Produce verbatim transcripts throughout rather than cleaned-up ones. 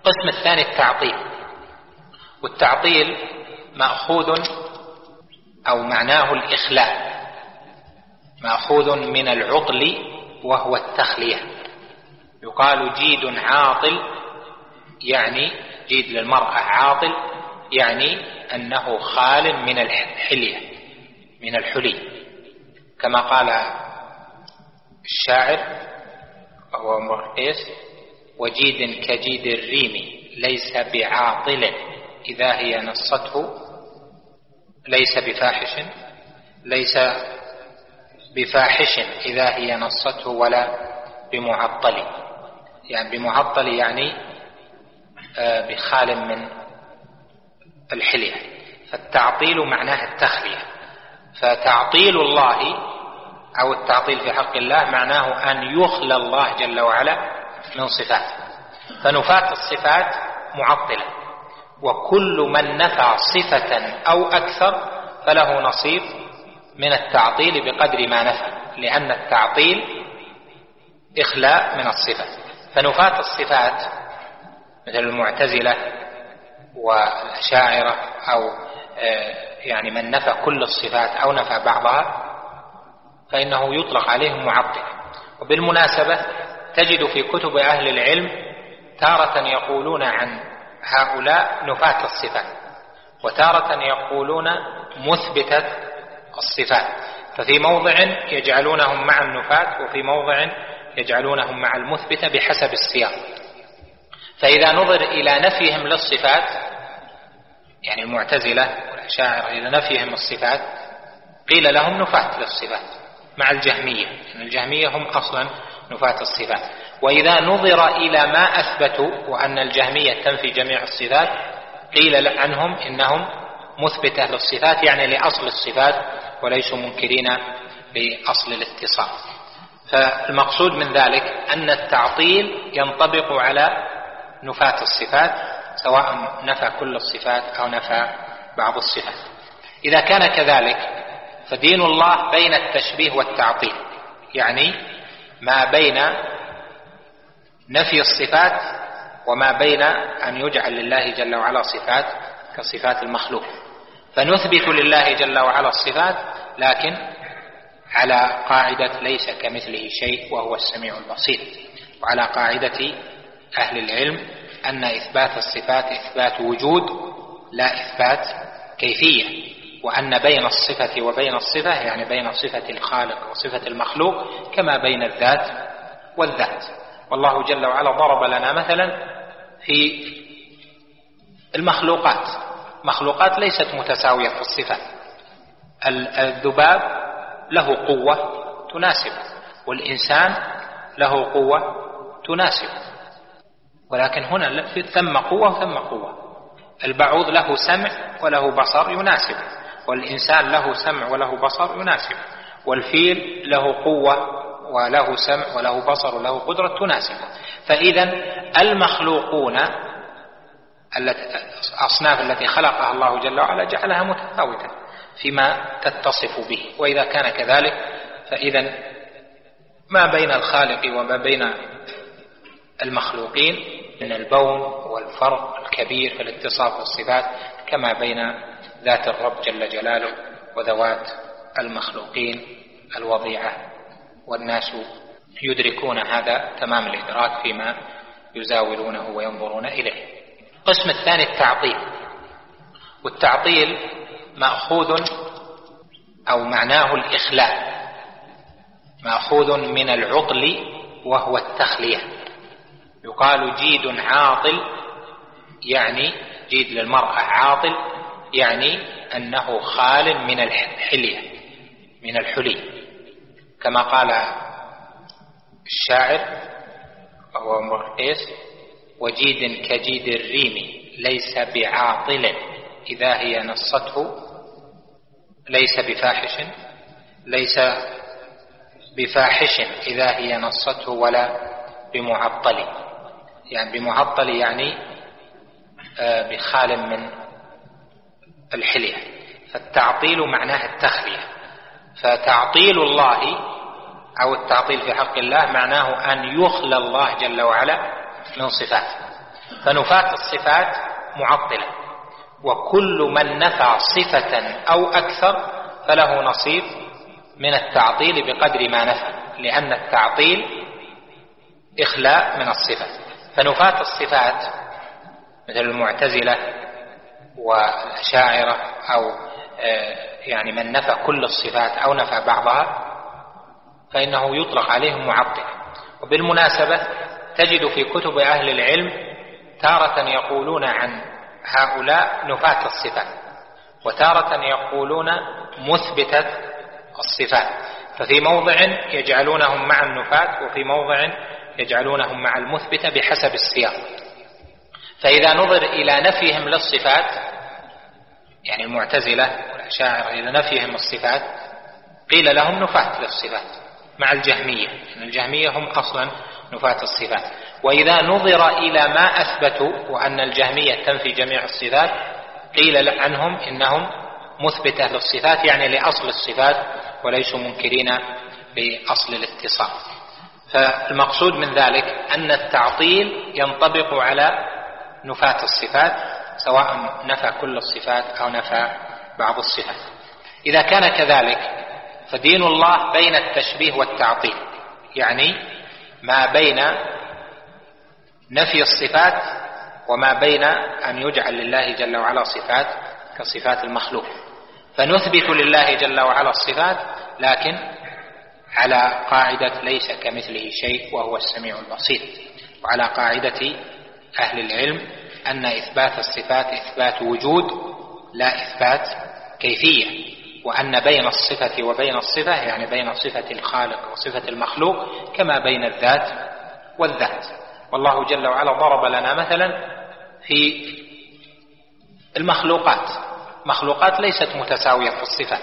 القسم الثاني التعطيل. والتعطيل مأخوذ أو معناه الإخلاء، مأخوذ من العطل وهو التخلية. يقال جيد عاطل، يعني جيد للمرأة عاطل يعني أنه خال من الحلية من الحلي، كما قال الشاعر وهو امرؤ القيس: وجيد كجيد الريم ليس بعاطل إذا هي نصته، ليس بفاحش ليس بفاحش إذا هي نصته ولا بمعطل، يعني بمعطل يعني بخال من الحلية. فالتعطيل معناه التخلية. فتعطيل الله أو التعطيل في حق الله معناه أن يخلى الله جل وعلا من صفاته، فنفاة الصفات معطلة، وكل من نفى صفة أو أكثر فله نصيب من التعطيل بقدر ما نفى، لأن التعطيل إخلاء من الصفات. فنفاة الصفات مثل المعتزلة والأشاعرة أو يعني من نفى كل الصفات أو نفى بعضها فإنه يطلق عليهم معطل. وبالمناسبة تجد في كتب أهل العلم تارة يقولون عن هؤلاء نفاة الصفات، وتارة يقولون مثبتة الصفات، ففي موضع يجعلونهم مع النفاة وفي موضع يجعلونهم مع المثبتة بحسب السياق. فإذا نظر إلى نفيهم للصفات، يعني المعتزلة والأشاعرة إلى نفيهم الصفات قيل لهم نفاة للصفات مع الجهمية، يعني الجهمية هم أصلا نفاة الصفات. وإذا نظر إلى ما أثبتوا وأن الجهمية تنفي جميع الصفات قيل عنهم إنهم مثبتة للصفات، يعني لأصل الصفات وليسوا منكرين بأصل الاتصال. فالمقصود من ذلك أن التعطيل ينطبق على نفاة الصفات سواء نفى كل الصفات أو نفى بعض الصفات. إذا كان كذلك فدين الله بين التشبيه والتعطيل، يعني ما بين نفي الصفات وما بين أن يجعل لله جل وعلا صفات كصفات المخلوق. فنثبت لله جل وعلا الصفات لكن على قاعدة ليس كمثله شيء وهو السميع البصير، وعلى قاعدة أهل العلم أن إثبات الصفات إثبات وجود لا إثبات كيفية، وأن بين الصفة وبين الصفة يعني بين صفة الخالق وصفة المخلوق كما بين الذات والذات. والله جل وعلا ضرب لنا مثلا في المخلوقات، مخلوقات ليست متساوية في الصفات. الذباب له قوة تناسبه، والإنسان له قوة تناسبه، ولكن هنا ثم قوة وثم قوة. البعوض له سمع وله بصر يناسبه، والإنسان له سمع وله بصر يناسبه، والفيل له قوة وله سمع وله بصر وله قدرة تناسبه. فإذا المخلوقون الأصناف التي خلقها الله جل وعلا جعلها متفاوتة فيما تتصف به. وإذا كان كذلك فإذا ما بين الخالق وما بين المخلوقين من البون والفرق الكبير في الاتصاف والصفات كما بين ذات الرب جل جلاله وذوات المخلوقين الوضيعة، والناس يدركون هذا تمام الإدراك فيما يزاولونه وينظرون إليه. القسم الثاني التعطيل. والتعطيل مأخوذ أو معناه الإخلاء، مأخوذ من العطل وهو التخلية. يقال جيد عاطل، يعني جيد للمرأة عاطل يعني أنه خال من الحلية من الحلي، كما قال الشاعر وهو امرؤ القيس: وجيد كجيد الريم ليس بعاطل إذا هي نصته، ليس بفاحش ليس بفاحش إذا هي نصته ولا بمعطل، يعني بمعطل يعني بخال من الحلية. فالتعطيل معناه التخلية. فتعطيل الله أو التعطيل في حق الله معناه أن يخلى الله جل وعلا من صفاته. فنفاة الصفات معطلة، وكل من نفى صفة أو أكثر فله نصيب من التعطيل بقدر ما نفى، لأن التعطيل إخلاء من الصفات. فنفاة الصفات مثل المعتزلة والأشاعرة أو يعني من نفى كل الصفات أو نفى بعضها فإنه يطلق عليهم معطل. وبالمناسبة تجد في كتب أهل العلم تارة يقولون عن هؤلاء نفاة الصفات، وتارة يقولون مثبتة الصفات، ففي موضع يجعلونهم مع النفاة وفي موضع يجعلونهم مع المثبتة بحسب السياق. فإذا نظر إلى نفيهم للصفات، يعني المعتزلة والأشاعرة إلى نفيهم الصفات قيل لهم نفاة للصفات مع الجهمية، يعني الجهمية هم أصلا نفاة الصفات. وإذا نظر إلى ما أثبتوا وأن الجهمية تنفي جميع الصفات قيل عنهم إنهم مثبتة للصفات، يعني لأصل الصفات وليسوا منكرين بأصل الاتصال. فالمقصود من ذلك أن التعطيل ينطبق على نفاة الصفات سواء نفى كل الصفات أو نفى بعض الصفات. إذا كان كذلك فدين الله بين التشبيه والتعطيل، يعني ما بين نفي الصفات وما بين أن يجعل لله جل وعلا صفات كصفات المخلوق. فنثبت لله جل وعلا الصفات لكن على قاعدة ليس كمثله شيء وهو السميع البصير، وعلى قاعدة أهل العلم أن إثبات الصفات إثبات وجود لا إثبات كيفية، وأن بين الصفة وبين الصفة يعني بين صفة الخالق وصفة المخلوق كما بين الذات والذات. والله جل وعلا ضرب لنا مثلا في المخلوقات، مخلوقات ليست متساوية في الصفات.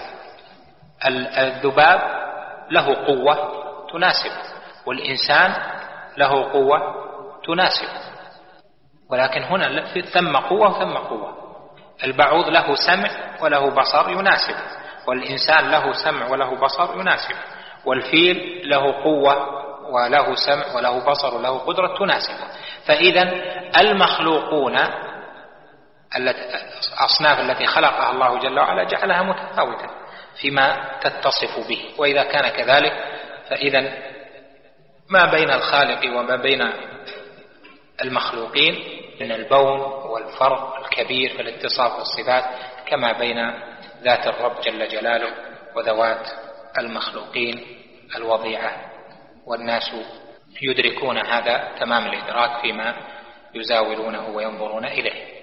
الذباب له قوة تناسب، والإنسان له قوة تناسب، ولكن هنا ثم قوة وثم قوة. البعوض له سمع وله بصر يناسب، والإنسان له سمع وله بصر يناسب، والفيل له قوة وله سمع وله بصر وله قدرة تناسب. فإذا المخلوقون الأصناف التي خلقها الله جل وعلا جعلها متفاوتة فيما تتصف به. وإذا كان كذلك فإذا ما بين الخالق وما بين المخلوقين من البون والفرق الكبير في الاتصاف بالصفات كما بين ذات الرب جل جلاله وذوات المخلوقين الوضيعة، والناس يدركون هذا تمام الإدراك فيما يزاولونه وينظرون إليه.